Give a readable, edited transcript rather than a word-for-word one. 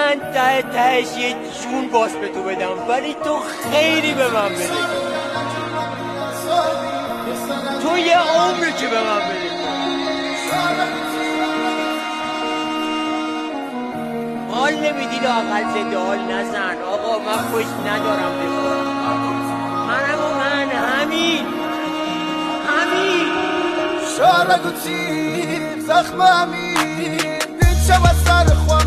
من تهش یه جون باز به تو بدم، ولی تو خیلی به من بده، تو یه عمری که به من بده. حال نمیدید آقل زنده حال نزن آقا، من خوش ندارم بخورم، من همین شارگوتی زخم همین دید شب از سر خواهد